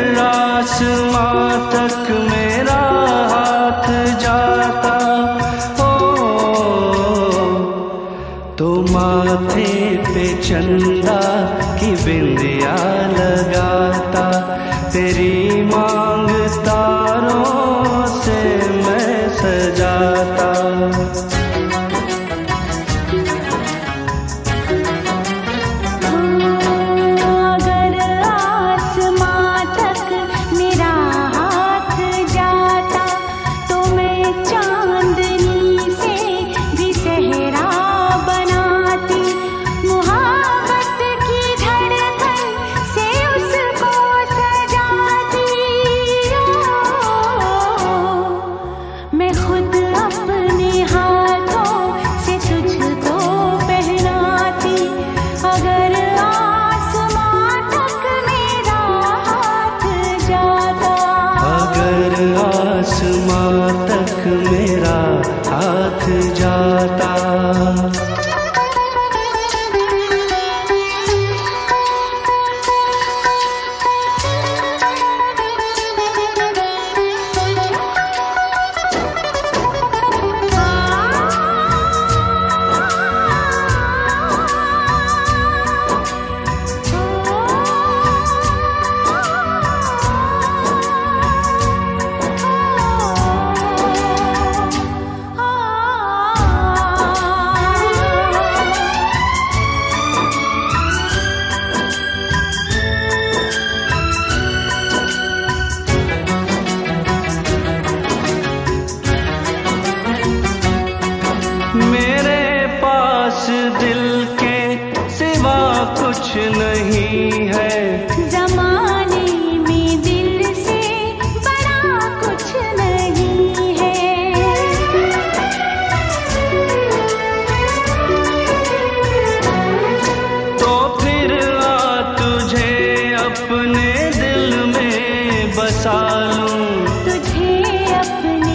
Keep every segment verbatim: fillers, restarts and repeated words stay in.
अगर आसमां तक मेरा हाथ जाता हो तो माथे पे चंदा की बिंदिया लगाता, तेरी मांग तारों से मैं सजाता। आसमां तक मेरा हाथ जाता। मेरे पास दिल के सिवा कुछ नहीं है, ज़माने में दिल से बड़ा कुछ नहीं है। तो फिर आ तुझे अपने दिल में बसा लूं, तुझे अपने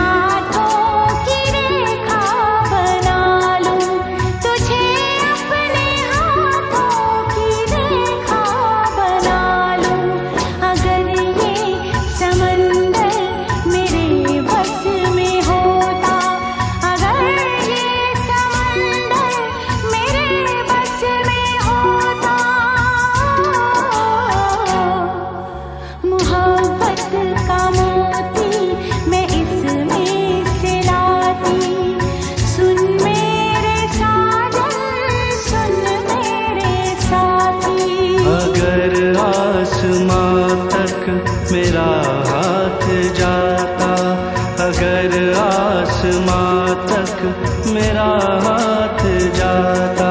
आसमां तक मेरा हाथ जाता, अगर आसमां तक मेरा हाथ जाता।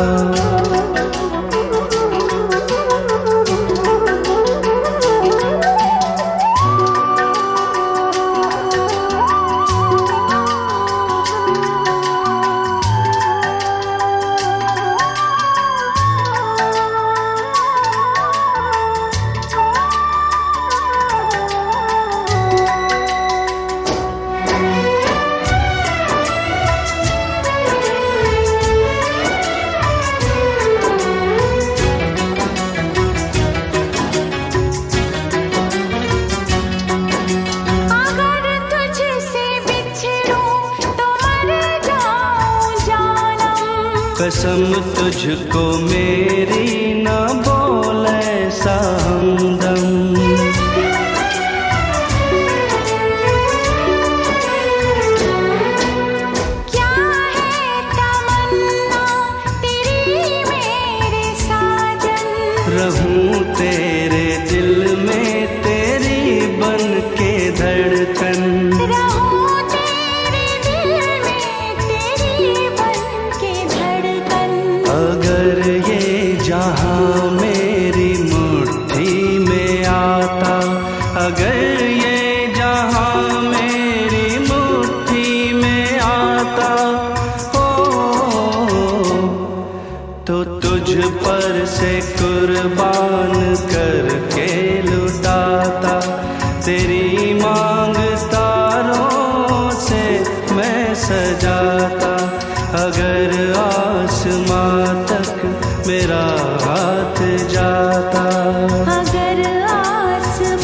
कसम तुझको मेरी न बोल ऐसा हमदम, क्या है तमन्ना तेरी मेरे साजन, रहूं तेरे दिल में तेरी बन के धड़कन, रहूं तेरे दिल में तेरी बन के धड़कन। अगर ये जहां मेरी मुट्ठी में आता, अगर ये जहां मेरी मुट्ठी में आता हो तो तुझ पर से कुर्बान करके लुटाता, तेरी मांग तारों से मैं सजाता। अगर आसमां तक मेरा हाथ जाता, अगर आसमां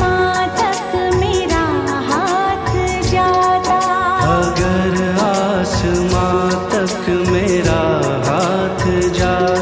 जा